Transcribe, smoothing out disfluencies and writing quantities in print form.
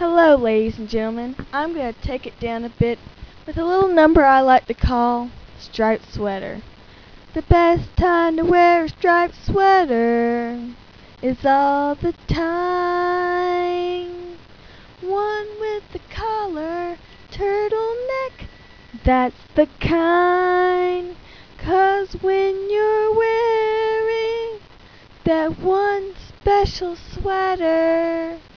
Hello, ladies and gentlemen. I'm going to take it down a bit with a little number I like to call Striped Sweater. The best time to wear a striped sweater is all the time. One with the collar, turtleneck, that's the kind. 'Cause when you're wearing that one special sweater,